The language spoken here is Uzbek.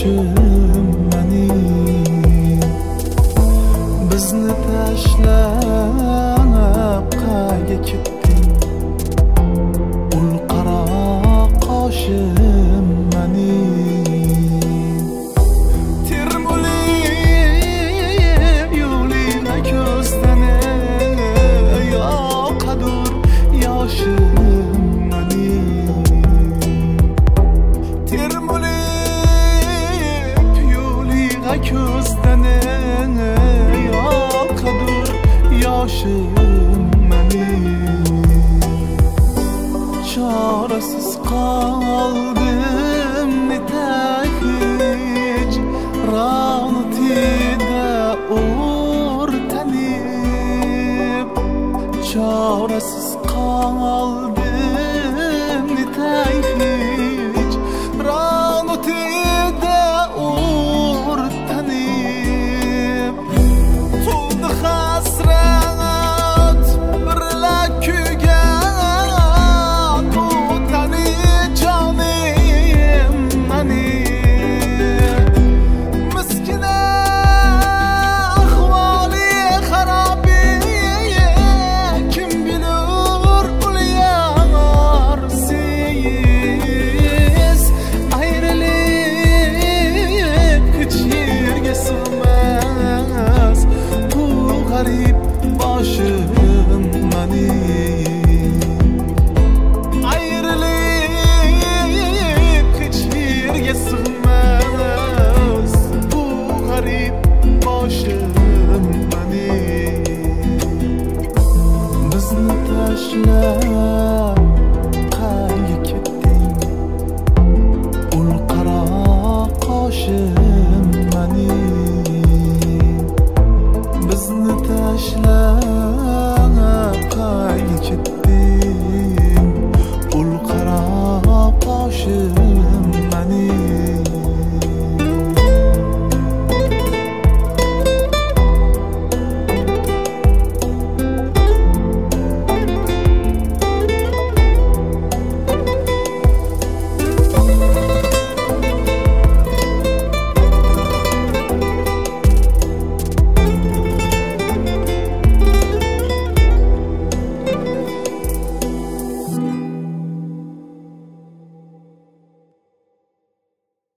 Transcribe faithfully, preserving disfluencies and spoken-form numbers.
qoshim mening. Bizni tashlab qayga ketding? Ul qara qoshim mening. Termulib yo'lingga ko'zdan yoqadur yoshim mening. Termulib yo'lingga ko'zdan yoqadur yoshim mening. Çaresiz kaldım nitahij ranıtida ortanib. Çaresiz kaldım nitahij ranıtida ortanib. Tuldu hasret birla kuygan başım mening. Ayrılık hiç yerga sig'mas, bu garib boshim mening. Bizni tashlab qayga ketding? Ul qara qoshim